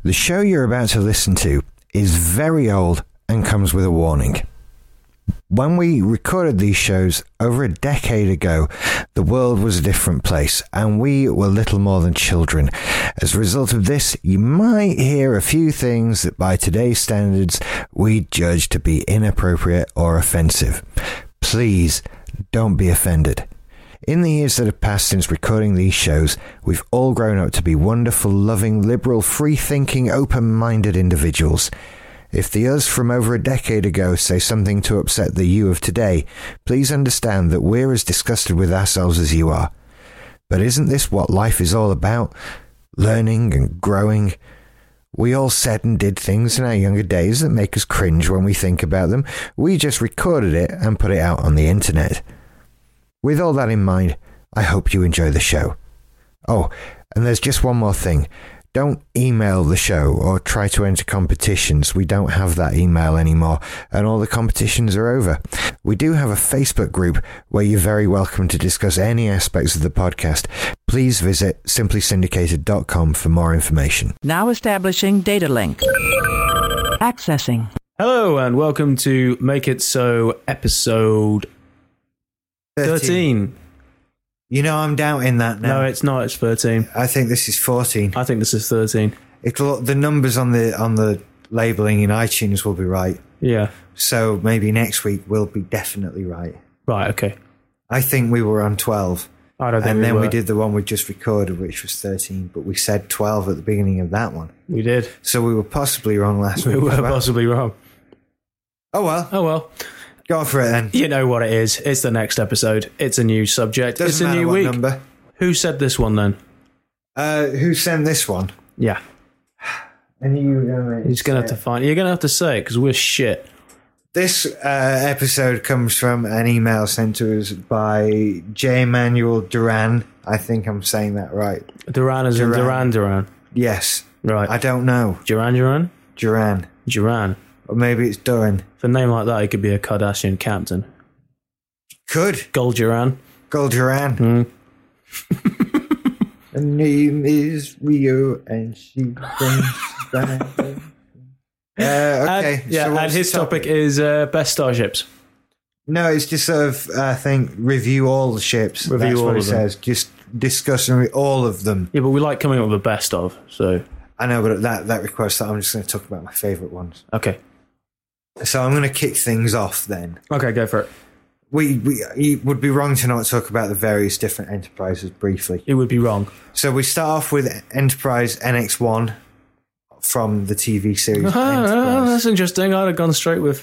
The show you're about to listen to is very old and comes with a warning. When we recorded these shows over a decade ago, the world was a different place and we were little more than children. As a result of this, you might hear a few things that by today's standards we judge to be inappropriate or offensive. Please don't be offended. In the years that have passed since recording these shows, we've all grown up to be wonderful, loving, liberal, free-thinking, open-minded individuals. If the us from over a decade ago say something to upset the you of today, please understand that we're as disgusted with ourselves as you are. But isn't this what life is all about? Learning and growing. We all said and did things in our younger days that make us cringe when we think about them. We just recorded it and put it out on the internet. With all that in mind, I hope you enjoy the show. Oh, and there's just one more thing. Don't email the show or try to enter competitions. We don't have that email anymore, and all the competitions are over. We do have a Facebook group where you're very welcome to discuss any aspects of the podcast. Please visit simplysyndicated.com for more information. Now establishing data link. Accessing. Hello and welcome to Make It So episode 13. You know, I'm doubting that now. No, it's not. It's 13. I think this is 14. I think this is 13. The numbers on the labelling in iTunes will be right. Yeah. So maybe next week we'll be definitely right. Right, okay. I think we were on 12. I don't think and then were. we did the one we just recorded, which was 13, but we said 12 at the beginning of that one. We did. So we were possibly wrong last week. We were possibly wrong. Oh well. Oh well. Go on for it then. You know what it is. It's the next episode. It's a new subject. It's a new week. Number. Who said this one then? Who sent this one? Yeah. And you're going to have to find. You're going to have to say it because we're shit. This episode comes from an email sent to us by J. Emmanuel Duran. I think I'm saying that right. Duran is in Duran. Yes. Right. I don't know. Duran? Duran. Or maybe it's Duran. For a name like that, he could be a Kardashian captain. Could. Gold Duran. Her name is Rio and she thinks that... okay. And his topic is best starships. No, it's just sort of, I think, review all the ships. That's what it says. Just discussing all of them. Yeah, but we like coming up with the best of, so... I know, but that requires that I'm just going to talk about my favourite ones. Okay. So I'm going to kick things off then. Okay, go for it. It would be wrong to not talk about the various different Enterprises briefly. It would be wrong. So we start off with Enterprise NX-1 from the TV series Enterprise. That's interesting. I'd have gone straight with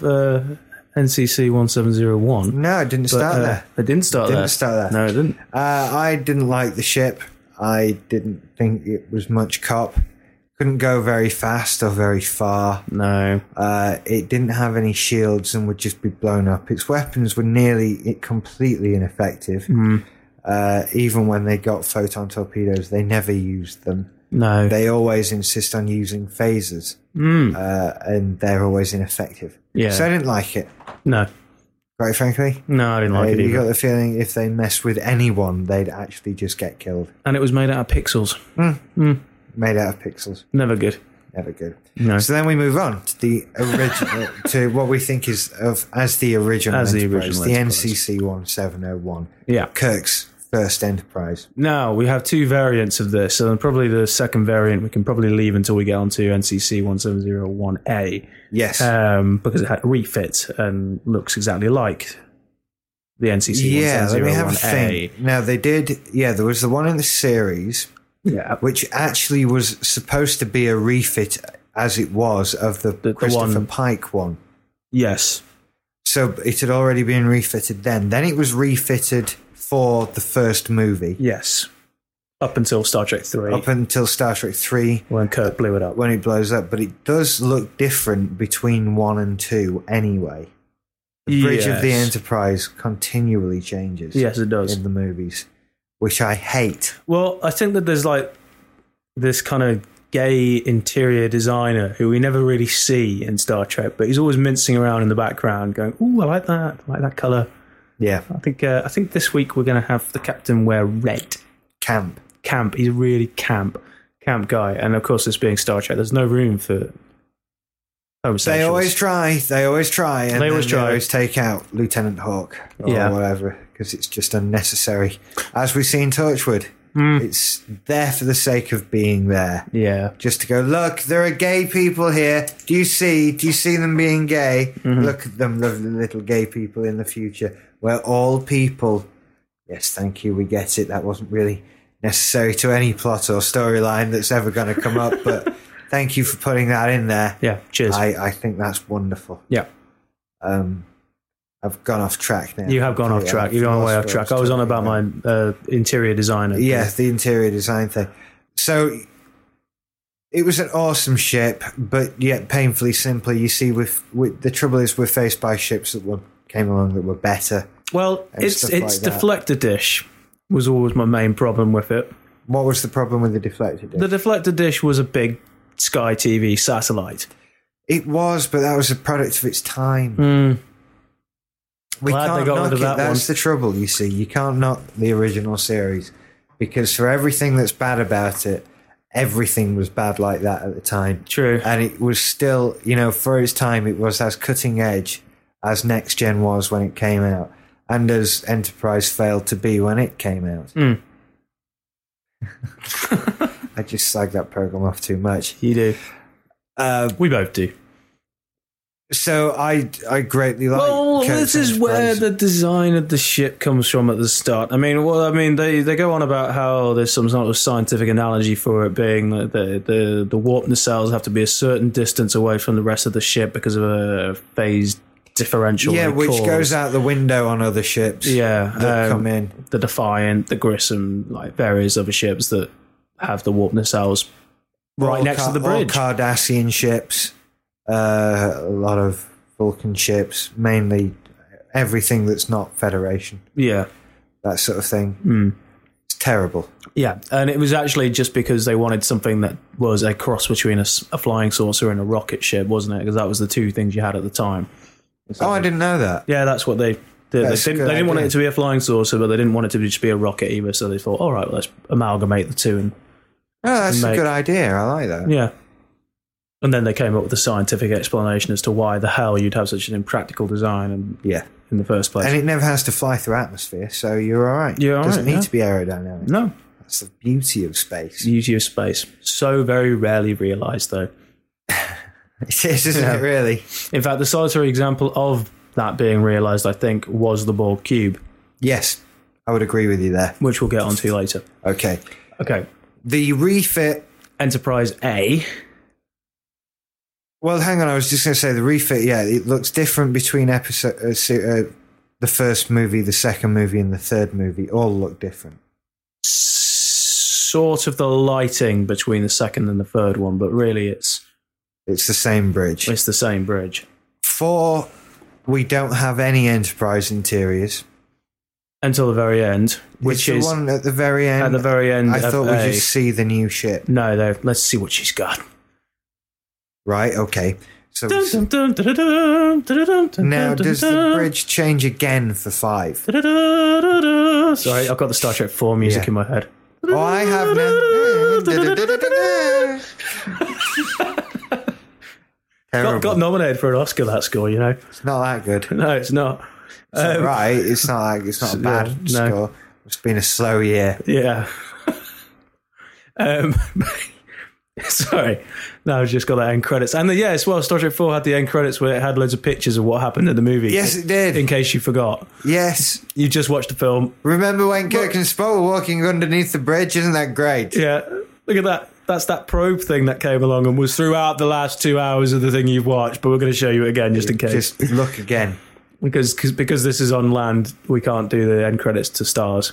NCC 1701. No, it didn't start there. It didn't start there. No, it didn't. I didn't like the ship. I didn't think it was much cop. Couldn't go very fast or very far. No. It didn't have any shields and would just be blown up. Its weapons were completely ineffective. Even when they got photon torpedoes, they never used them. No. They always insist on using phasers. And they're always ineffective. Yeah. So I didn't like it. No. Quite frankly. No, I didn't like it either. You got the feeling if they messed with anyone, they'd actually just get killed. And it was made out of pixels. Made out of pixels. Never good. Never good. No. So then we move on to the original, to what we think is as the original Enterprise, the NCC 1701. Yeah. Kirk's first Enterprise. Now, we have two variants of this, and probably the second variant we can probably leave until we get on to NCC 1701A. Yes. Because it had a refit and looks exactly like the NCC 1701A. Yeah, let me have a think. Now, they did, there was the one in the series... Yeah, which actually was supposed to be a refit, as it was, of the Christopher Pike one. Yes. So it had already been refitted then. Then it was refitted for the first movie. Yes. Up until Star Trek 3. Up until Star Trek 3. When Kirk blew it up. When it blows up. But it does look different between 1 and 2 anyway. The bridge of the Enterprise continually changes. Yes, it does. In the movies. Which I hate. Well, I think that there's like this kind of gay interior designer who we never really see in Star Trek, but he's always mincing around in the background going, "Ooh, I like that. I like that colour." Yeah. I think this week we're going to have the captain wear red. Camp. He's really camp. camp guy. And of course, this being Star Trek, there's no room for homosexuals. They always try. And They always try. They always take out Lieutenant Hawk or whatever because it's just unnecessary. As we see in Torchwood, it's there for the sake of being there. Yeah. Just to go, look, there are gay people here. Do you see them being gay? Look at them, lovely little gay people in the future. We're all people. Yes, thank you. We get it. That wasn't really necessary to any plot or storyline that's ever going to come up, but thank you for putting that in there. Yeah, cheers. I think that's wonderful. Yeah. I've gone off track now. You have gone off track. You've gone way off track. I was on about my interior designer. Yeah, the interior design thing. So it was an awesome ship, but yet painfully simple. You see, with the trouble is we're faced by ships that came along that were better. Well, its deflector dish was always my main problem with it. What was the problem with the deflector dish? The deflector dish was a big Sky TV satellite. It was, but that was a product of its time. We can't knock it. That's the trouble, you see. You can't knock the original series because for everything that's bad about it, everything was bad like that at the time. True. And it was still, for its time, it was as cutting edge as Next Gen was when it came out and as Enterprise failed to be when it came out. I just slag that program off too much. You do. We both do. So I greatly like. Well, this is where the design of the ship comes from at the start. I mean, they go on about how there's some sort of scientific analogy for it being that the warp nacelles have to be a certain distance away from the rest of the ship because of a phase differential. Yeah, which goes out the window on other ships. Yeah, that come in. The Defiant, the Grissom, like various other ships that have the warp nacelles right next to the bridge. All Cardassian ships. A lot of Vulcan ships, mainly everything that's not Federation. Yeah. That sort of thing. It's terrible. Yeah, and it was actually just because they wanted something that was a cross between a flying saucer and a rocket ship, wasn't it? Because that was the two things you had at the time. I didn't know that. Yeah, that's what they did. They didn't want it to be a flying saucer, but they didn't want it to just be a rocket either, so they thought, all right, well, let's amalgamate the two. That's a good idea. I like that. Yeah. And then they came up with a scientific explanation as to why the hell you'd have such an impractical design in the first place. And it never has to fly through atmosphere, so you're all right. You're all right. It doesn't need to be aerodynamic. No. That's the beauty of space. Beauty of space. So very rarely realised, though. It is, isn't it, really? In fact, the solitary example of that being realised, I think, was the Borg cube. Yes, I would agree with you there. Which we'll get onto later. Okay. The refit... Enterprise A... Well, hang on. I was just going to say the refit. Yeah, it looks different between the first movie, the second movie, and the third movie. All look different. Sort of the lighting between the second and the third one, but really it's the same bridge. It's the same bridge. 4, we don't have any Enterprise interiors until the very end, which is the one at the very end. At the very end, I thought we just see the new ship. No, let's see what she's got. Right, okay. So now, does the bridge change again for 5? Sorry, I've got the Star Trek 4 music in my head. Oh, I have now. Got nominated for an Oscar, that score, It's not that good. No, it's not. It's not right. It's not a bad score. It's been a slow year. Yeah. Sorry. No, I've just got that end credits. And as well, Star Trek 4 had the end credits where it had loads of pictures of what happened in the movie. Yes, it did. In case you forgot. Yes. You just watched the film. Remember when Kirk and Spock were walking underneath the bridge? Isn't that great? Yeah. Look at that. That's that probe thing that came along and was throughout the last 2 hours of the thing you've watched, but we're going to show you it again just in case. Just look again. Because this is on land, we can't do the end credits to stars.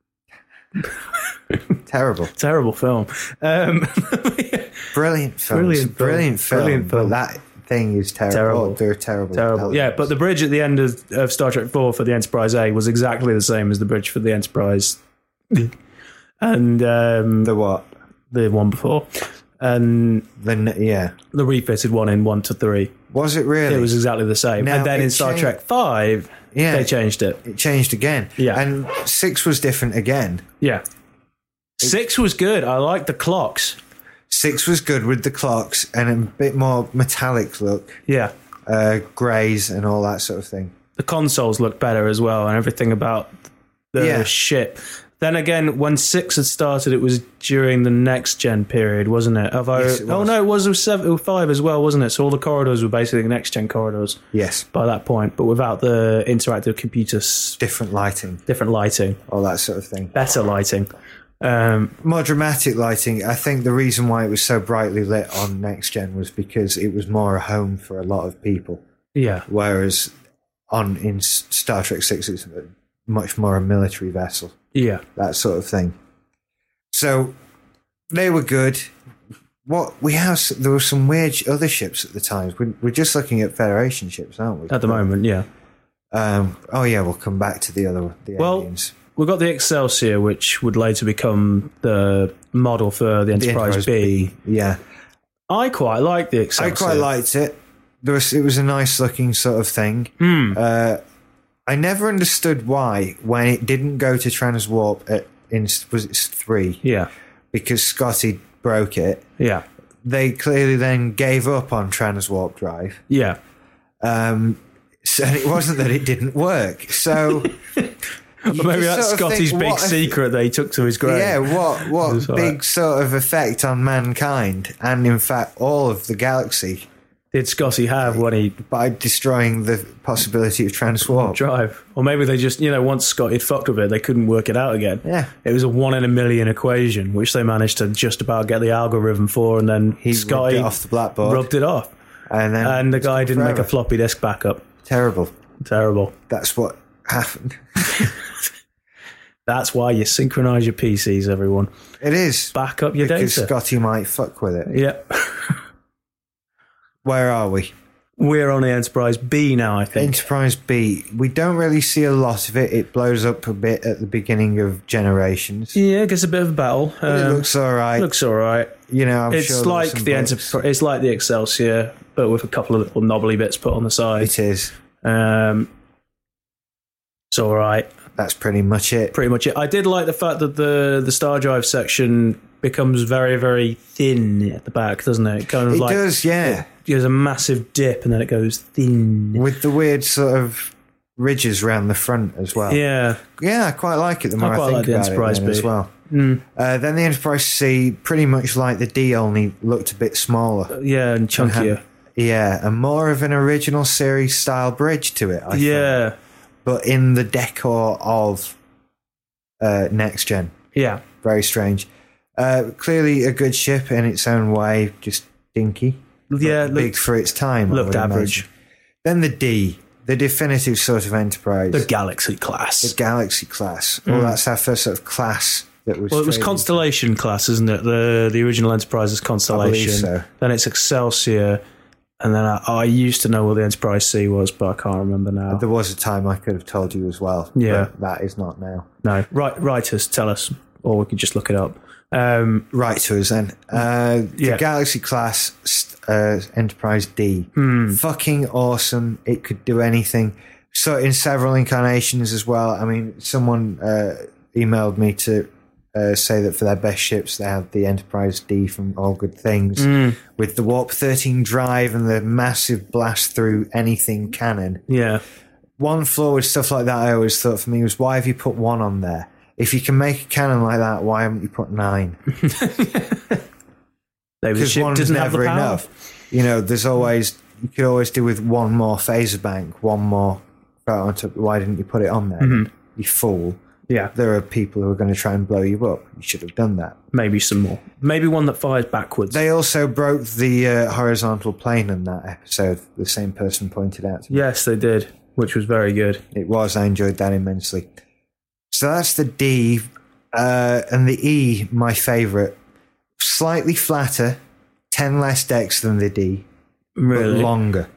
Terrible film. Brilliant film. Brilliant film. But that thing is terrible. They're terrible. Yeah, but the bridge at the end of Star Trek 4 for the Enterprise A was exactly the same as the bridge for the Enterprise. And the what? The one before. And the refitted one in 1 to 3. Was it really? It was exactly the same. Now, and then in Star Trek 5, they changed it. It changed again. Yeah. And 6 was different again. Yeah. 6 was good. I liked the clocks. 6 was good with the clocks and a bit more metallic look, Yeah. greys and all that sort of thing. The consoles looked better as well, and everything about the ship. Then again, when 6 had started, it was during the next gen period, wasn't it? Yes, it was. Oh no, it was 5 as well, wasn't it? So all the corridors were basically the next gen corridors Yes, by that point, but without the interactive computers, different lighting, different lighting, all that sort of thing. better lighting. More dramatic lighting. I think the reason why it was so brightly lit on next gen was because it was more a home for a lot of people. Yeah, Whereas in Star Trek 6, it's much more a military vessel, yeah. that sort of thing. So they were good. There were some weird other ships at the time. We're just looking at Federation ships, aren't we? At the moment, yeah. We'll come back to the aliens. We've got the Excelsior, which would later become the model for the Enterprise B. Yeah. I quite like the I Excelsior. quite liked it. It was a nice looking sort of thing. I never understood why when it didn't go to transwarp was it 3? Yeah, Because Scotty broke it. yeah, They clearly then gave up on transwarp drive. yeah. So it wasn't that it didn't work. So Well, maybe that's Scotty's big secret that he took to his grave. Yeah, what That's big right. sort of effect on mankind and in fact all of the galaxy Did Scotty have when he by destroying the possibility of transwarp. drive? Or maybe they just, once Scotty had fucked with it, they couldn't work it out again. Yeah. It was a 1 in a million equation, which they managed to just about get the algorithm for, and then He Scotty rubbed it off the blackboard. rubbed it off. And the guy didn't make a forever. floppy disk backup. Terrible. Terrible. That's what happened. That's why you synchronize your PCs, everyone. It is. Back up your Because data. Scotty might fuck with it. Yep. Where are we? We're on the Enterprise B now, I think. Enterprise B. We don't really see a lot of it. It blows up a bit at the beginning of Generations. Yeah, it gets a bit of a battle. But it looks all right. Looks all right. I'm It's sure like there's some the bugs. It's like the Excelsior, but with a couple of little knobbly bits put on the side. It is. It's all right. That's pretty much it. Pretty much it. I did like the fact that the star drive section becomes very, very thin at the back, doesn't it? Kind of It like does, yeah. there's a massive dip and then it goes thin. With the weird sort of ridges around the front as well. Yeah. Yeah, I quite like it the more I, quite think like the about Enterprise it then B. as well. Then the Enterprise C, pretty much like the D, only looked a bit smaller. Yeah, and chunkier. And more of an original series style bridge to it, I thought. Yeah. But in the decor of Next Gen. Yeah. Very strange. Clearly a good ship in its own way, just dinky. Yeah, but big for its time. I looked would average. imagine. Then the D, the definitive sort of Enterprise. The Galaxy class. The Galaxy class. Well, that's our first sort of class that was. Well, it was Constellation class, isn't it? The original Enterprise is Constellation. so. Then it's Excelsior. And then I used to know what the Enterprise C was, but I can't remember now. There was a time I could have told you as well. Yeah. But that is not now. No. Writers, tell us. Or we could just look it up. Right to us then. The Galaxy class Enterprise D. Fucking awesome. It could do anything. So in several incarnations as well. I mean, someone emailed me to say that for their best ships they have the Enterprise D from All Good Things with the Warp 13 drive and the massive blast through anything cannon. Yeah. One flaw with stuff like that I always thought for me was, why have you put 1 on there? If you can make a cannon like that, why haven't you put 9? Maybe the Because ship 1's doesn't have the never power. enough. There's always, you could always do with 1 more phaser bank, 1 more. Why didn't you put it on there? You fool. Yeah. There are people who are going to try and blow you up. You should have done that. Maybe some more. Maybe one that fires backwards. They also broke the horizontal plane in that episode. The same person pointed out to me. Yes, they did, which was very good. It was. I enjoyed that immensely. So that's the D. And the E, my favourite. Slightly flatter, 10 less decks than the D, Really? but longer.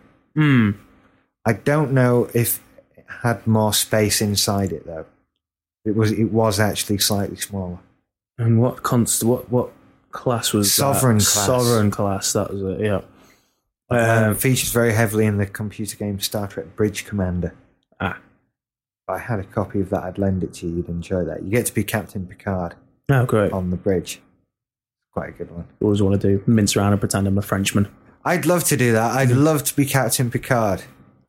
I don't know if it had more space inside it, though. It was actually slightly smaller. And what class was Sovereign that? class. Sovereign class, that was it, yeah. Features very heavily in the computer game Star Trek Bridge Commander. Ah. If I had a copy of that, I'd lend it to you. You'd enjoy that. You get to be Captain Picard Oh, great. on the bridge. Quite a good one. Always want to do mince around and pretend I'm a Frenchman. I'd love to do that. I'd love to be Captain Picard.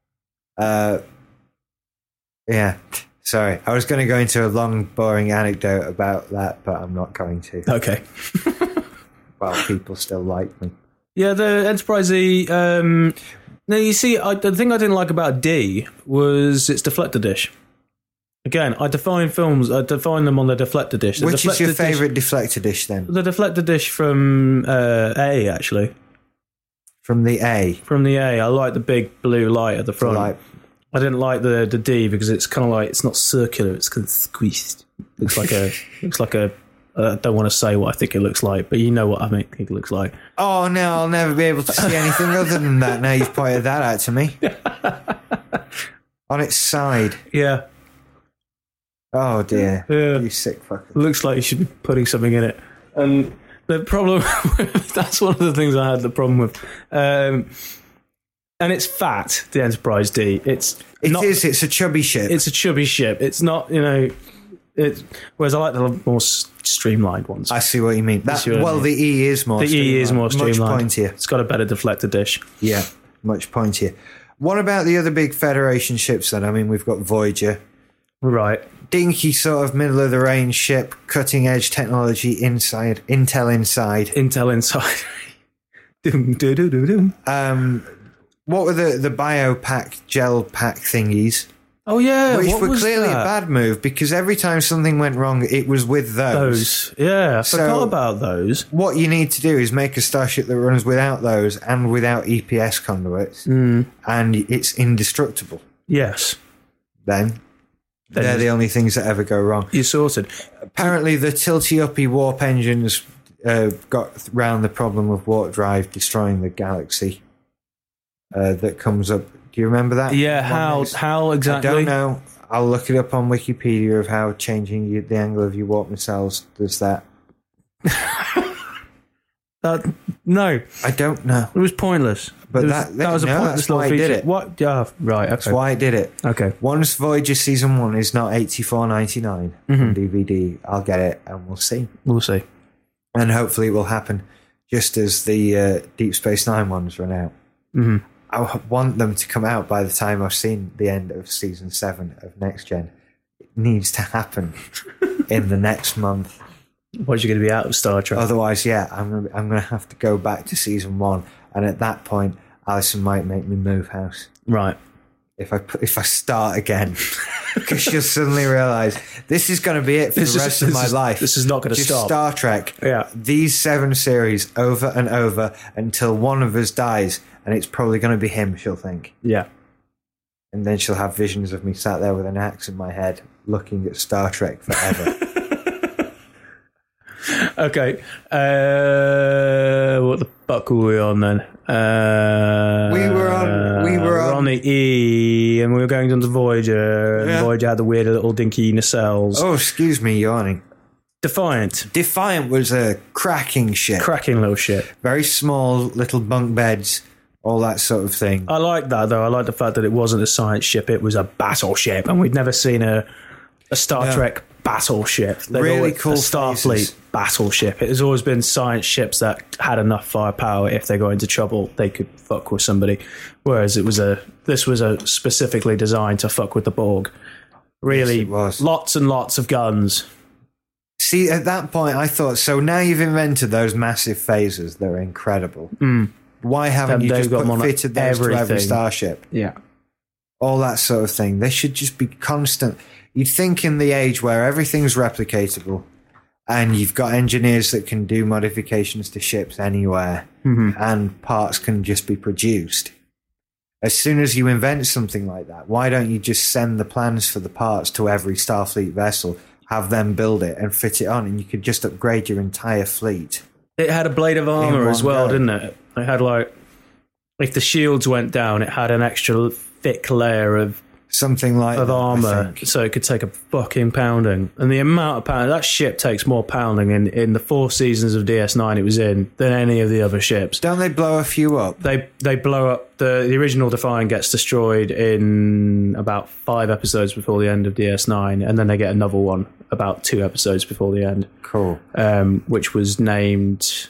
Yeah. Sorry. I was going to go into a long, boring anecdote about that, but I'm not going to. Okay. Well, people still like me. Yeah, the Enterprise E. Now, you see, the thing I didn't like about D was its deflector dish. Again, I define them on the deflector dish. Which is your favourite deflector dish, then? The deflector dish from A, actually. From the A? From the A. I like the big blue light at the front. I didn't like the D because it's kind of like, it's not circular, it's kind of squeezed. Looks like a I don't want to say what I think it looks like, but you know what I think it looks like. Oh, no, I'll never be able to see anything other than that now you've pointed that out to me. On its side. Yeah. Oh, dear. Yeah. You sick fucker. It looks like you should be putting something in it. And the problem, that's one of the things I had the problem with. And it's fat, the Enterprise D. It's a chubby ship. It's a chubby ship. It's not, whereas I like the more streamlined ones. I see what you mean. The E is more streamlined. The E is more streamlined. Much pointier. It's got a better deflector dish. Yeah, much pointier. What about the other big Federation ships then? I mean, we've got Voyager. Right. Dinky sort of middle of the range ship, cutting edge technology inside, Intel inside. Doom, do, do, do, do. What were the biopack gel pack thingies? Oh yeah, which were clearly a bad move because every time something went wrong, it was with those. Yeah, I forgot about those. What you need to do is make a starship that runs without those and without EPS conduits, and it's indestructible. Yes. Then they're the only things that ever go wrong. You're sorted. Apparently, the tilty-uppy warp engines got round the problem of warp drive destroying the galaxy that comes up. Do you remember that? Yeah, how exactly? I don't know. I'll look it up on Wikipedia of how changing the angle of your warp nacelles does that. No. I don't know. It was pointless. But that was a pointless little feature. Did it. What? Yeah, right. Okay. That's why I did it. Okay. Once Voyager Season 1 is not $84.99 on DVD, I'll get it and we'll see. We'll see. And hopefully it will happen just as the Deep Space Nine ones run out. Mm-hmm. I want them to come out by the time I've seen the end of Season 7 of Next Gen. It needs to happen in the next month. What, you're going to be out of Star Trek? Otherwise, yeah, I'm going to have to go back to Season 1. And at that point, Alison might make me move house. Right. If I start again. Because she'll suddenly realise this is going to be it for the rest of my life. This is not going to stop. Star Trek. Yeah. These 7 series over and over until one of us dies. And it's probably going to be him, she'll think. Yeah. And then she'll have visions of me sat there with an axe in my head looking at Star Trek forever. Okay. What the fuck were we on then? We were on the E, and we were going on to Voyager. And Voyager had the weird little dinky nacelles. Oh, excuse me, yawning. Defiant. Defiant was a cracking ship. Cracking little ship. Very small little bunk beds, all that sort of thing. I like that, though. I like the fact that it wasn't a science ship, it was a battleship, and we'd never seen a Star Trek battleship. Really cool. A Starfleet battleship. It has always been science ships that had enough firepower. If they got into trouble, they could fuck with somebody. Whereas this was specifically designed to fuck with the Borg. Really, yes, it was. Lots and lots of guns. See, at that point, I thought, so now you've invented those massive phasers. They're incredible. Why haven't you just fitted those to every starship? Yeah. All that sort of thing. They should just be constant. You'd think in the age where everything's replicatable and you've got engineers that can do modifications to ships anywhere and parts can just be produced. As soon as you invent something like that, why don't you just send the plans for the parts to every Starfleet vessel, have them build it and fit it on, and you could just upgrade your entire fleet? It had a blade of armor as well, didn't it? It had, like, if the shields went down, it had an extra thick layer of something like of that, armor, so it could take a fucking pounding. And the amount of pounding, that ship takes more pounding in the 4 seasons of DS9 it was in than any of the other ships. Don't they blow a few up? They blow up. The original Defiant gets destroyed in about 5 episodes before the end of DS9, and then they get another one about 2 episodes before the end. Cool. Which was named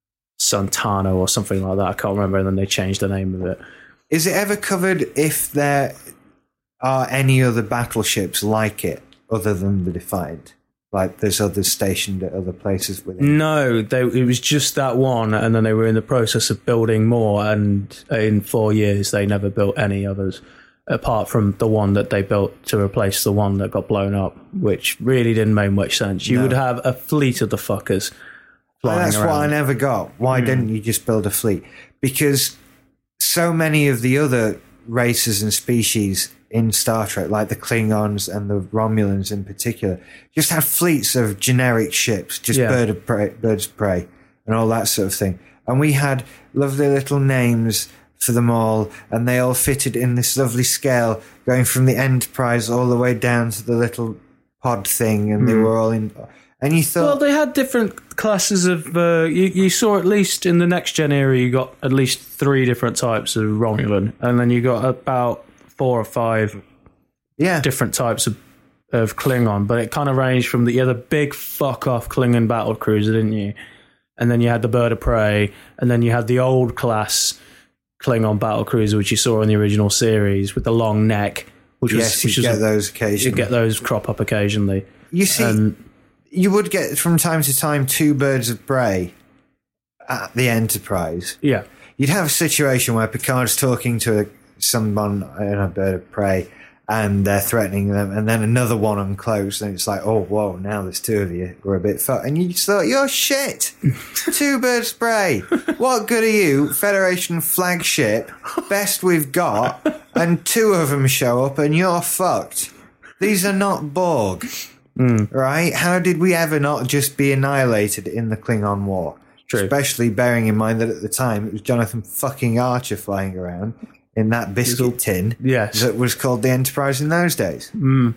Santana or something like that. I can't remember, and then they changed the name of it. Is it ever covered if there are any other battleships like it other than the Defiant? Like there's others stationed at other places within? No, it was just that one, and then they were in the process of building more, and in 4 years they never built any others, apart from the one that they built to replace the one that got blown up, which really didn't make much sense. You would have a fleet of the fuckers flying that's around. what I never got. Why didn't you just build a fleet? Because so many of the other races and species in Star Trek, like the Klingons and the Romulans in particular, just had fleets of generic ships, just birds of prey and all that sort of thing. And we had lovely little names for them all, and they all fitted in this lovely scale, going from the Enterprise all the way down to the little pod thing, and they were all in... And you thought... Well, they had different classes of... you saw at least in the Next Gen era, you got at least 3 different types of Romulan, and then you got about 4 or 5 different types of Klingon, but it kind of ranged from the big fuck-off Klingon battle cruiser, didn't you? And then you had the Bird of Prey, and then you had the old class Klingon battle cruiser, which you saw in the original series, with the long neck. Which you get those occasionally. You get those crop up occasionally. You see... You would get, from time to time, 2 birds of prey at the Enterprise. Yeah. You'd have a situation where Picard's talking to someone in a bird of prey, and they're threatening them, and then another one uncloaks, and it's like, oh, whoa, now there's 2 of you. We're a bit fucked. And you just thought, you're shit. 2 birds of prey. What good are you? Federation flagship, best we've got, and 2 of them show up, and you're fucked. These are not Borg. Right? How did we ever not just be annihilated in the Klingon War? True. Especially bearing in mind that at the time it was Jonathan fucking Archer flying around in that biscuit tin that was called the Enterprise in those days.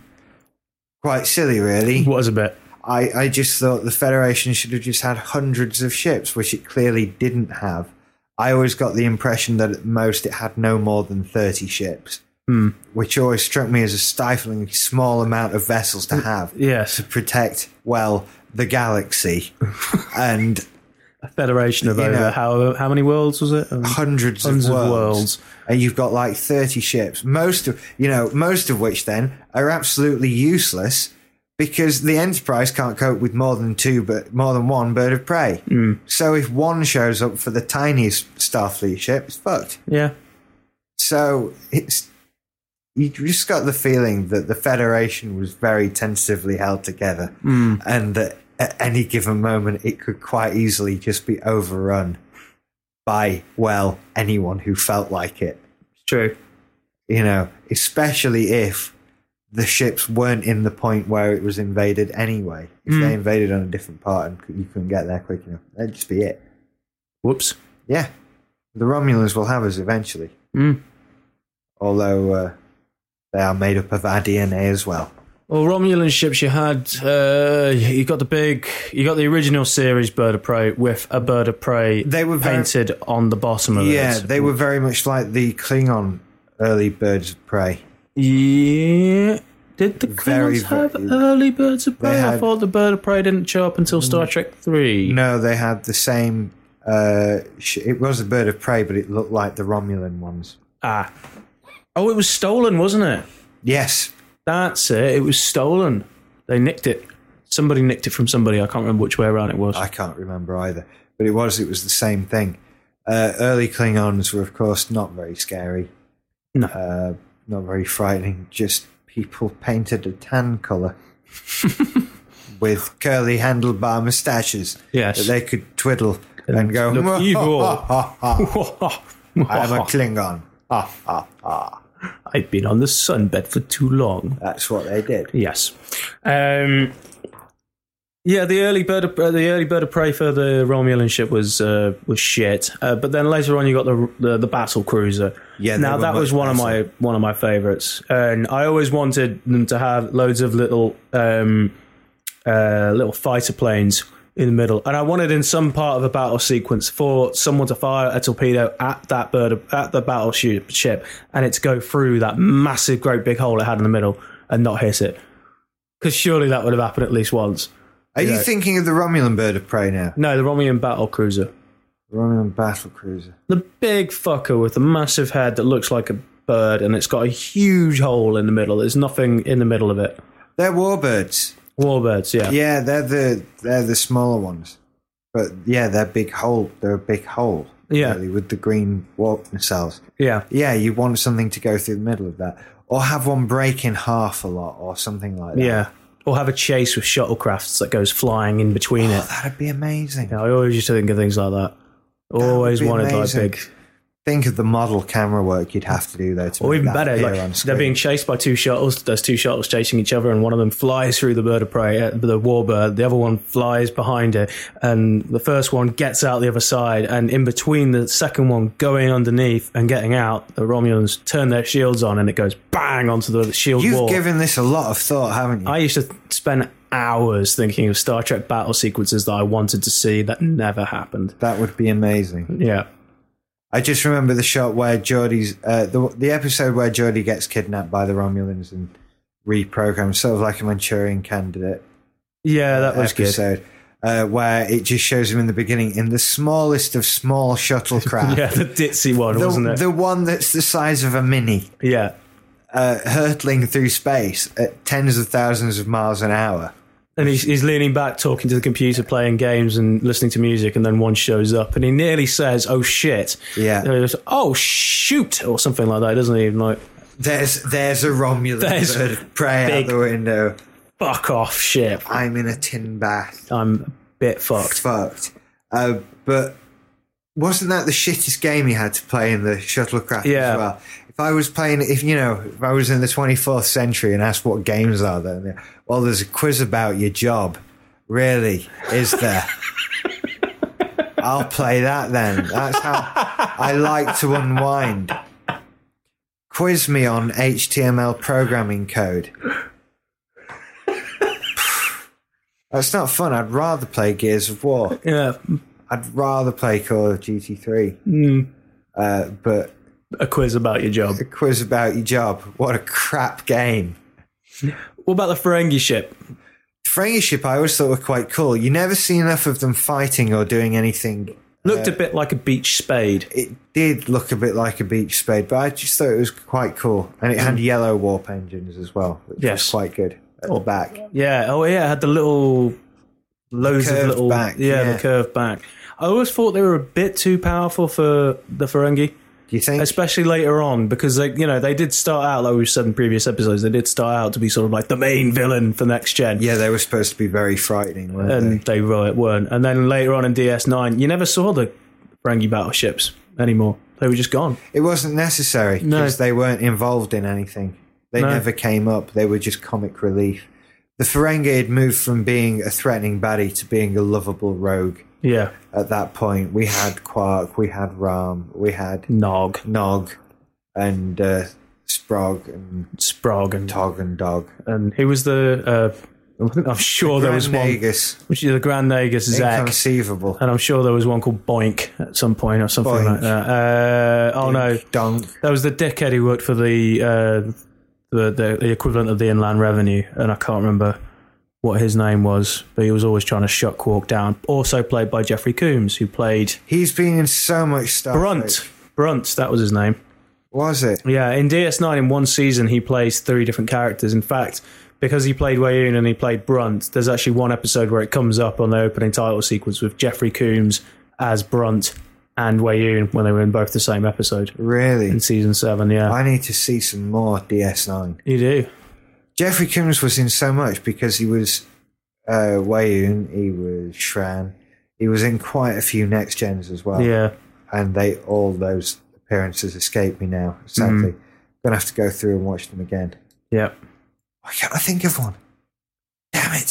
Quite silly, really. It was a bit. I just thought the Federation should have just had hundreds of ships, which it clearly didn't have. I always got the impression that at most it had no more than 30 ships. Which always struck me as a stifling small amount of vessels to have to protect, well, the galaxy. And a federation of over how many worlds was it? Hundreds of worlds. And you've got like 30 ships, most of which then are absolutely useless because the Enterprise can't cope with more than 1 bird of prey. So if one shows up for the tiniest Starfleet ship, it's fucked. Yeah. So you just got the feeling that the Federation was very tentatively held together and that at any given moment it could quite easily just be overrun by, well, anyone who felt like it. True. Especially if the ships weren't in the point where it was invaded anyway. If they invaded on a different part and you couldn't get there quick enough, that'd just be it. Whoops. Yeah. The Romulans will have us eventually. Although... they are made up of our DNA as well. Well, Romulan ships you had, you got the original series Bird of Prey with a Bird of Prey painted on the bottom of it. Yeah, they were very much like the Klingon early Birds of Prey. Yeah. Did the Klingons have early Birds of Prey? I thought the Bird of Prey didn't show up until Star Trek 3. No, they had the same... it was a Bird of Prey, but it looked like the Romulan ones. Ah. Oh, it was stolen, wasn't it? Yes. That's it. It was stolen. They nicked it. Somebody nicked it from somebody. I can't remember which way around it was. I can't remember either. But it was the same thing. Early Klingons were, of course, not very scary. No. Not very frightening. Just people painted a tan colour with curly handlebar moustaches that they could twiddle and go, look evil. I'm a Klingon. I've been on the sunbed for too long. That's what they did. Yes. Yeah, the early bird of prey for the Romulan ship was shit. But then later on, you got the battle cruiser. Yeah, now that was one of my favorites, and I always wanted them to have loads of little fighter planes in the middle, and I wanted in some part of a battle sequence for someone to fire a torpedo at the battleship, and it to go through that massive, great big hole it had in the middle and not hit it. Because surely that would have happened at least once. Are you thinking of the Romulan bird of prey now? No, the Romulan battle cruiser. Romulan battle cruiser. The big fucker with the massive head that looks like a bird, and it's got a huge hole in the middle. There's nothing in the middle of it. They're warbirds. Warbirds, yeah. Yeah, they're the smaller ones. But yeah, they're big hole. They're a big hole. Yeah. Really, with the green warp nacelles. Yeah. Yeah, you want something to go through the middle of that. Or have one break in half a lot or something like that. Yeah. Or have a chase with shuttlecrafts that goes flying in between it. That'd be amazing. Yeah, I always used to think of things like that. Always wanted amazing. like big. Think of the model camera work you'd have to do there to Or make even that better, appear like on they're screen. being chased by two shuttles. There's two shuttles chasing each other, and one of them flies through the bird of prey, the warbird. The other one flies behind it, and the first one gets out the other side. And in between the second one going underneath and getting out, the Romulans turn their shields on, and it goes bang onto the shield wall. You've given this a lot of thought, haven't you? I used to spend hours thinking of Star Trek battle sequences that I wanted to see that never happened. That would be amazing. Yeah. I just remember the shot where Geordie's the episode where Geordie gets kidnapped by the Romulans and reprogrammed, sort of like a Manchurian Candidate. Yeah, that was episode, where it just shows him in the beginning in the smallest of small shuttlecraft. good. Yeah, the ditzy one, wasn't it? The one that's the size of a mini, Yeah. hurtling through space at tens of thousands of miles an hour. And he's leaning back, talking to the computer, playing games and listening to music, and then one shows up, and he nearly says, "Oh shit!" Yeah. And he goes, "Oh shoot!" or something like that, doesn't he? Like, There's a Romulan bird of prey out the window. fuck off, ship. I'm in a tin bath. I'm a bit fucked. But wasn't that the shittest game you had to play in the shuttlecraft Yeah. as well? If I was playing, if I was in the 24th century and asked what games are there, well, there's a quiz about your job. Really, is there? I'll play that then. That's how I like to unwind. Quiz me on HTML programming code. That's not fun. I'd rather play Gears of War. Yeah. I'd rather play Call of Duty 3. But A quiz about your job. a quiz about your job. What a crap game. What about the Ferengi ship? Ferengi ship I always thought were quite cool. You never see enough of them fighting or doing anything. Looked a bit like a beach spade. It did look a bit like a beach spade, but I just thought it was quite cool. And it had yellow warp engines as well, which was quite good at the back. Yeah. Oh, yeah. It had the little loads of curved little back, Yeah, the curved back. I always thought they were a bit too powerful for the Ferengi. Do you think? Especially later on, because they did start out, like we've said in previous episodes, they did start out to be sort of like the main villain for Next Gen. Yeah, they were supposed to be very frightening, weren't And they weren't. And then later on in DS9, you never saw the Ferengi battleships anymore. They were just gone. It wasn't necessary because they weren't involved in anything. They never came up. They were just comic relief. The Ferengi had moved from being a threatening baddie to being a lovable rogue. Yeah. At that point, we had Quark, we had Ram, we had Nog, and Sprog, and Sprog, and Tog and Dog. And he was the... I'm sure there was one... Nagus. Which is the Grand Nagus Zek. Inconceivable. And I'm sure there was one called Boink at some point or something like that. No. Donk. That was the dickhead who worked for the equivalent of the Inland Revenue, and I can't remember what his name was, but he was always trying to shut Quark down. Also played by Jeffrey Combs, who played... He's been in so much stuff. Brunt, that was his name. Was it? Yeah, in DS9, in one season, he plays 3 different characters. In fact, because he played Weyoun and he played Brunt, there's actually one episode where it comes up on the opening title sequence with Jeffrey Combs as Brunt and Weyoun when they were in both the same episode. Really? In season 7, yeah. I need to see some more DS9. You do? Jeffrey Combs was in so much because he was Weyoun, he was Shran, he was in quite a few Next Gens as well. Yeah. And all those appearances escape me now, sadly. I'm going to have to go through and watch them again. Yeah. Why can't I think of one? Damn it.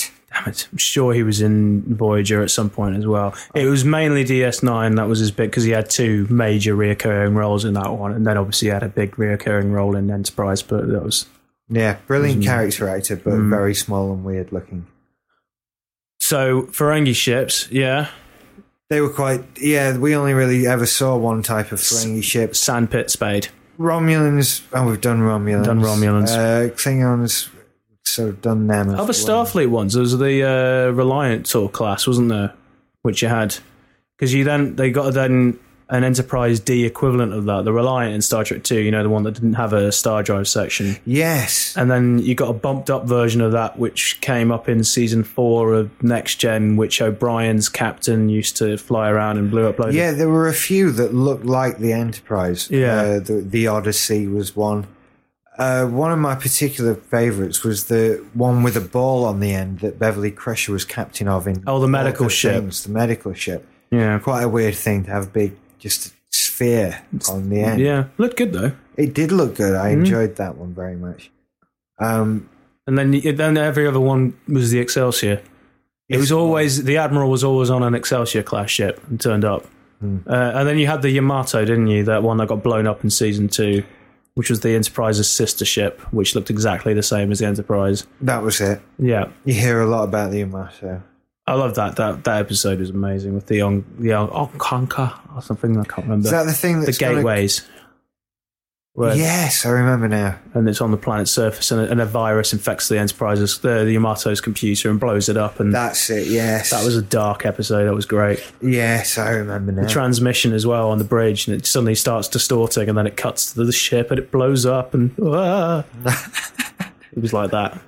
I'm sure he was in Voyager at some point as well. It was mainly DS9 that was his big, because he had 2 major reoccurring roles in that one, and then obviously he had a big reoccurring role in Enterprise, but that was... Yeah, brilliant character actor, but very small and weird looking. So, Ferengi ships, yeah. They were quite... Yeah, we only really ever saw one type of Ferengi ship. Sandpit Spade. Romulans... Oh, we've done Romulans. Klingons... sort of done them. Other Starfleet ones. There was the Reliant sort of class, wasn't there? Which you had, because they got then an Enterprise D equivalent of that, the Reliant in Star Trek 2. You know, the one that didn't have a star drive section. Yes. And then you got a bumped up version of that, which came up in season 4 of Next Gen, which O'Brien's captain used to fly around and blew up loads. Yeah, there were a few that looked like the Enterprise. Yeah, the Odyssey was one. One of my particular favourites was the one with a ball on the end that Beverly Crusher was captain of in... Oh, the medical ship. The medical ship. Yeah. Quite a weird thing to have a big, just sphere on the end. Yeah, looked good though. It did look good. I enjoyed that one very much. And then every other one was the Excelsior. It was always... The Admiral was always on an Excelsior class ship and turned up. And then you had the Yamato, didn't you? That one that got blown up in season 2. Which was the Enterprise's sister ship, which looked exactly the same as the Enterprise. That was it. Yeah. You hear a lot about the Yamato. I love that. That episode was amazing with the Onkanka or something. I can't remember. Is that the thing that's... The gateways. Yes, I remember now. And it's on the planet's surface, and a virus infects the Enterprise's, the Yamato's computer and blows it up. And that's it, yes. That was a dark episode. That was great. Yes, I remember now. The transmission as well on the bridge, and it suddenly starts distorting, and then it cuts to the ship, and it blows up, and... It was like that.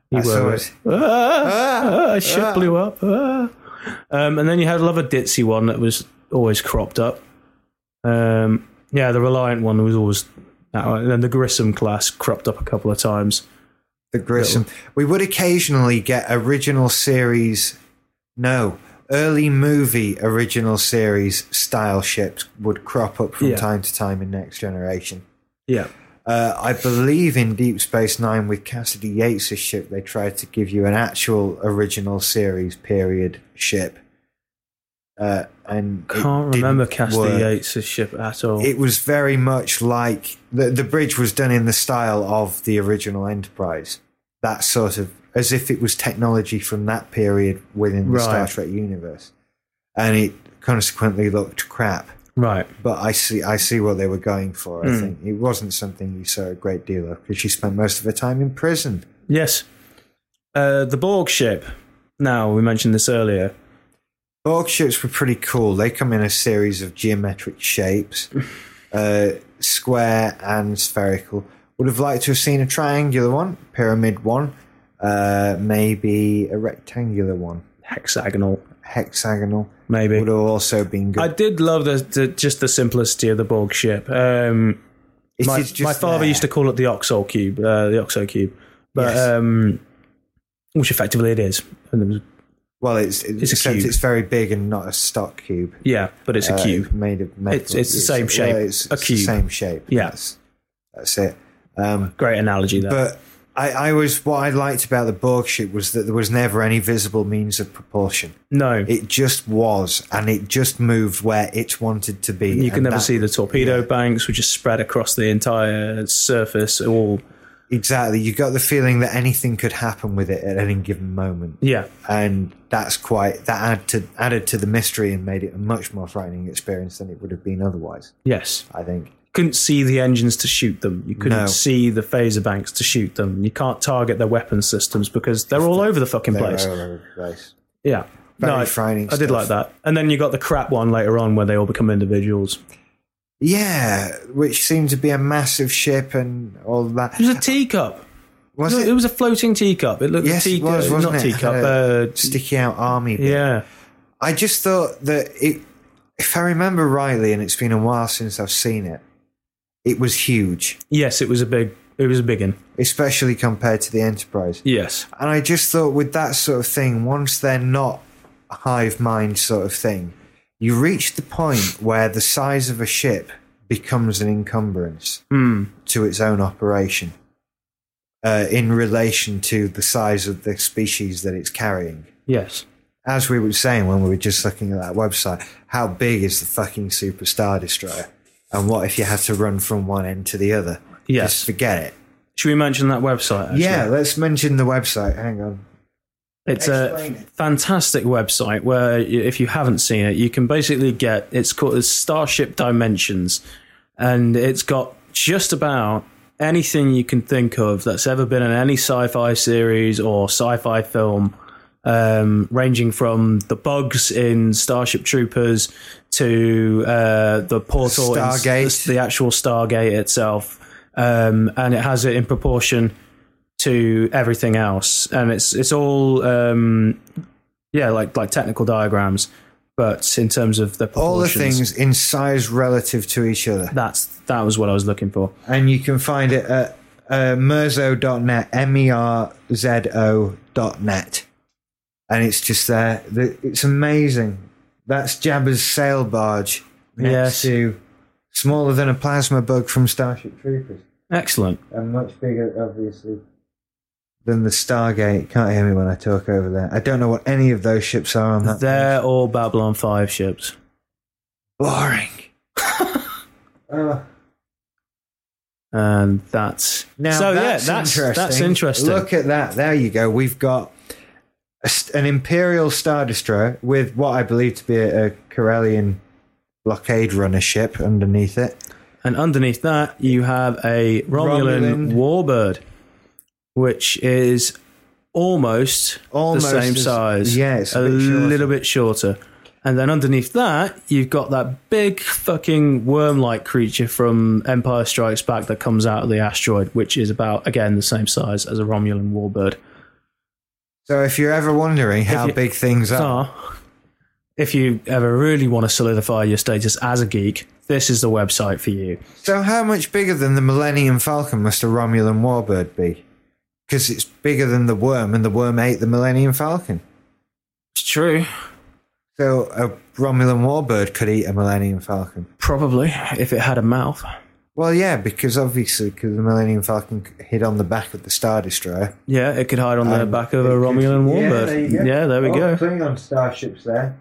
Ship blew up. And then you had another ditzy one that was always cropped up. The Reliant one was always... And then the Grissom class cropped up a couple of times. The Grissom. We would occasionally get early movie original series style ships would crop up from time to time in Next Generation. Yeah. I believe in Deep Space Nine with Cassidy Yates' ship, they tried to give you an actual original series period ship. And can't remember Cassidy Yates' ship at all. It was very much like the bridge was done in the style of the original Enterprise. That sort of as if it was technology from that period within the Star Trek universe, and it consequently looked crap. Right, but I see what they were going for. I think it wasn't something you saw a great deal of because she spent most of her time in prison. Yes, the Borg ship. Now we mentioned this earlier. Borg ships were pretty cool. They come in a series of geometric shapes, square and spherical. Would have liked to have seen a triangular one, pyramid one, maybe a rectangular one. Hexagonal, maybe. Would have also been good. I did love just the simplicity of the Borg ship. My father used to call it the Oxo Cube, but yes. Which effectively it is. And it was, well, it's a cube. It's very big and not a stock cube. Yeah, but it's a cube made of metal. It's the same shape. Well, it's a cube. The same shape. Yeah, that's it. Great analogy there. But what I liked about the Borg ship was that there was never any visible means of propulsion. No. It just was, and it just moved where it wanted to be. You can never see the torpedo banks, which is spread across the entire surface. Exactly. You got the feeling that anything could happen with it at any given moment. Yeah. And that added to the mystery and made it a much more frightening experience than it would have been otherwise. Yes. I think. Couldn't see the engines to shoot them. You couldn't see the phaser banks to shoot them. You can't target their weapon systems because they're all over the fucking place. All over the place. Yeah. Very frightening I did like that. And then you got the crap one later on where they all become individuals. Yeah, which seemed to be a massive ship and all that. It was a teacup. Was it? It was a floating teacup. It looked yes, it was, wasn't not it? Teacup. Sticky out army bit. Yeah. I just thought that if I remember rightly, and it's been a while since I've seen it, it was huge. Yes, it was a big one. Especially compared to the Enterprise. Yes. And I just thought with that sort of thing, once they're not a hive mind sort of thing, you reach the point where the size of a ship becomes an encumbrance to its own operation in relation to the size of the species that it's carrying. Yes. As we were saying when we were just looking at that website, how big is the fucking Super Star Destroyer? And what if you had to run from one end to the other? Yes. Just forget it. Should we mention that website, actually? Yeah, let's mention the website. Hang on. It's Explain a it. fantastic website where, if you haven't seen it, you can basically get, it's called Starship Dimensions, and it's got just about anything you can think of that's ever been in any sci-fi series or sci-fi film, ranging from the bugs in Starship Troopers to the portal, Stargate. the actual Stargate itself, and it has it in proportion to everything else, and it's all like technical diagrams, but in terms of the proportions, All the things in size relative to each other. that was what I was looking for. And you can find it at merzo.net, merzo.net. And it's just there. It's amazing. That's Jabba's sail barge next Yes. to smaller than a plasma bug from Starship Troopers. Excellent. And much bigger, obviously, than the Stargate. Can't hear me when I talk over there. I don't know what any of those ships are on that. They're all Babylon 5 ships. Boring. And that's Now, so that's interesting. That's interesting. Look at that. There you go. We've got an Imperial Star Destroyer with what I believe to be a Corellian blockade runner ship underneath it. And underneath that, you have a Romulan warbird, which is almost the same size. Yeah, it's a little bit shorter. And then underneath that, you've got that big fucking worm-like creature from Empire Strikes Back that comes out of the asteroid, which is about, again, the same size as a Romulan warbird. So if you're ever wondering how big things are, if you ever really want to solidify your status as a geek, this is the website for you. so how much bigger than the Millennium Falcon must a Romulan warbird be? Because it's bigger than the worm, and the worm ate the Millennium Falcon. It's true. So a Romulan warbird could eat a Millennium Falcon. Probably, if it had a mouth. Well, yeah, because the Millennium Falcon hid on the back of the Star Destroyer. Yeah, it could hide on the back of a Romulan warbird. Yeah, there we go. Klingon starships there.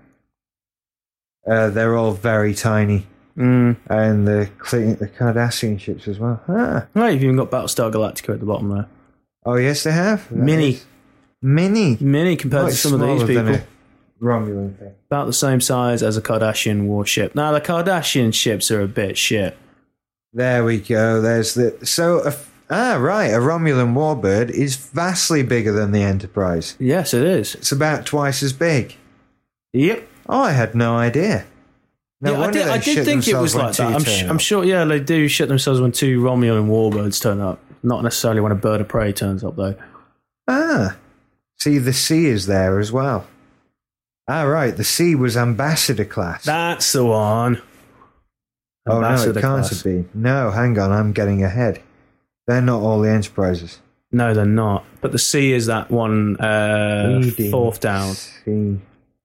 They're all very tiny. Mm. And the Cardassian ships as well. Ah. Right, you've even got Battlestar Galactica at the bottom there. Oh, yes, they have. Mini compared to It's some of these smaller than people. a Romulan thing. About the same size as a Cardassian warship. Now, the Cardassian ships are a bit shit. There we go. There's the right. A Romulan warbird is vastly bigger than the Enterprise. Yes, it is. It's about twice as big. Yep. Oh, I had no idea. No Yeah, wonder I they shit did think it themselves was when like two that. turn I'm up. sure, yeah, they do shit themselves when two Romulan warbirds turn up. Not necessarily when a bird of prey turns up, though. Ah, see, the C is there as well. Ah, right. The C was Ambassador class. That's the one. Oh, no, it Ambassador can't class. have been. No, hang on. I'm getting ahead. They're not all the Enterprises. No, they're not. But the C is that one Reading fourth down. C.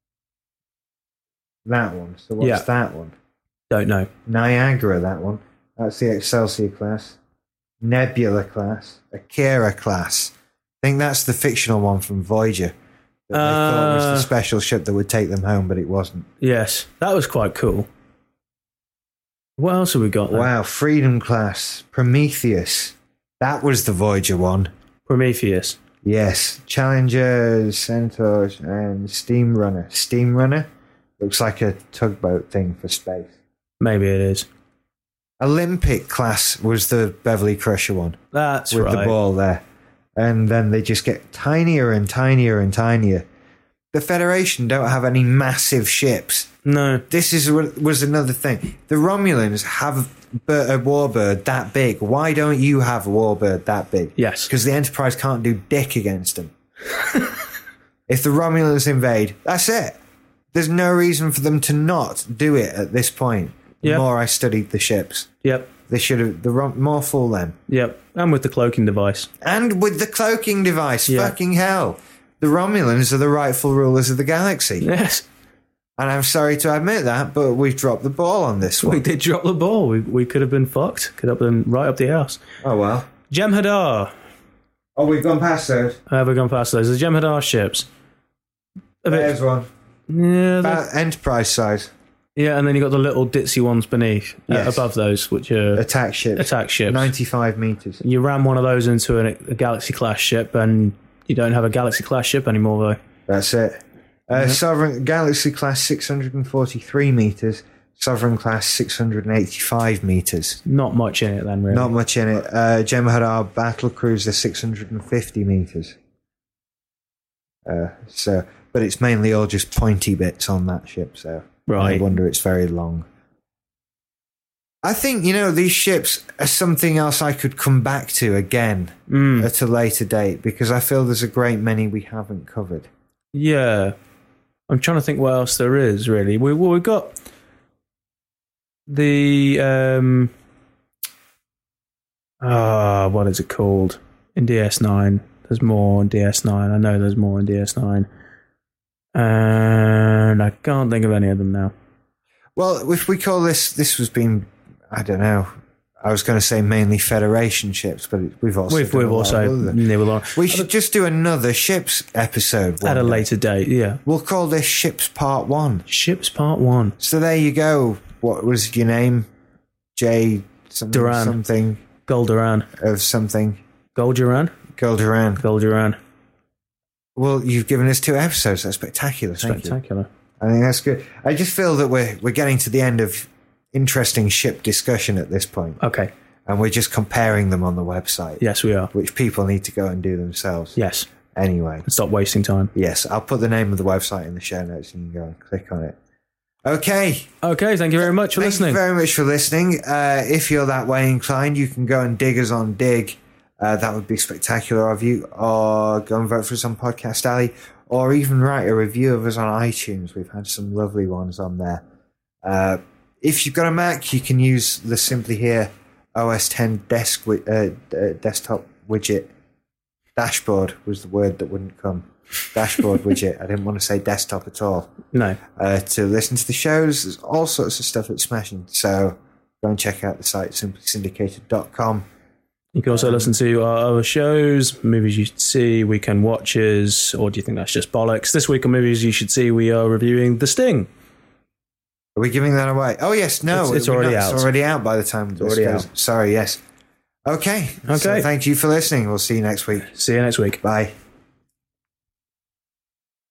That one. So what's Yeah. that one? Don't know. Niagara, that one. That's the Excelsior class. Nebula class. Akira class. I think that's the fictional one from Voyager. That they thought was the special ship that would take them home, but it wasn't. Yes, that was quite cool. What else have we got there? Wow, Freedom class. Prometheus. That was the Voyager one. Prometheus. Yes. Challenger, Centaur, and Steam Runner. Steam Runner? Looks like a tugboat thing for space. Maybe it is. Olympic class was the Beverly Crusher one. That's with right. the ball there. And then they just get tinier and tinier and tinier. The Federation don't have any massive ships. No. This was another thing. The Romulans have a warbird that big. Why don't you have a warbird that big? Yes. Because the Enterprise can't do dick against them. If the Romulans invade, that's it. There's no reason for them to not do it at this point. The Yep. more I studied the ships. Yep. They should have... more fool them. Yep. And with the cloaking device. And with the cloaking device, Yeah. fucking hell. The Romulans are the rightful rulers of the galaxy. Yes. And I'm sorry to admit that, but we've dropped the ball on this one. We did drop the ball. We could have been fucked. Could have been right up the arse. Oh, well. Jem'Hadar. Oh, we've gone past those. Have we gone past those? The Jem'Hadar ships. a bit. There's one. Yeah, About Enterprise size. yeah, and then you got the little ditzy ones beneath, Yes. above those, which are Attack ships. 95 meters. You ram one of those into a Galaxy class ship, and you don't have a Galaxy class ship anymore, though. That's it. Sovereign Galaxy class 643 meters. Sovereign class 685 meters. Not much in it, then, really. Not much in it. Jem'Hadar battle cruiser 650 meters. But it's mainly all just pointy bits on that ship, so Right. I wonder it's very long. I think, these ships are something else I could come back to again at a later date, because I feel there's a great many we haven't covered. Yeah. I'm trying to think what else there is, really. We've got the... what is it called? In DS9. There's more in DS9. I know there's more in DS9. And I can't think of any of them now. Well, if we call this was being, I don't know, I was going to say mainly Federation ships, but we've also nibbled on. We should just do another ships episode At a later date, yeah. We'll call this Ships Part 1. Ships Part 1. So there you go. What was your name? J something, Duran. Something Gul Duran. of something. Gul Duran? Gul Duran. Gul Duran. Well, you've given us 2 episodes. That's spectacular. Thank you. Spectacular. I think that's good. I just feel that we're getting to the end of interesting ship discussion at this point. Okay. And we're just comparing them on the website. Yes, we are. Which people need to go and do themselves. Yes. Anyway. Stop wasting time. Yes, I'll put the name of the website in the show notes and you can go and click on it. Okay. Okay, thank you very much for listening. Thank you very much for listening. If you're that way inclined, you can go and dig us on Dig. That would be spectacular of you. Or go and vote for us on Podcast Alley. Or even write a review of us on iTunes. We've had some lovely ones on there. If you've got a Mac, you can use the Simply Here OS X desktop widget. Dashboard was the word that wouldn't come. Dashboard widget. I didn't want to say desktop at all. No. To listen to the shows, there's all sorts of stuff that's smashing. So go and check out the site, simplysyndicated.com. You can also listen to our other shows, Movies You Should See, Weekend Watches, or do you think that's just bollocks? This week on Movies You Should See, we are reviewing The Sting. Are we giving that away? Oh, yes. No. It's already out. It's already out by the time this goes. Sorry, yes. Okay. So thank you for listening. We'll see you next week. See you next week. Bye.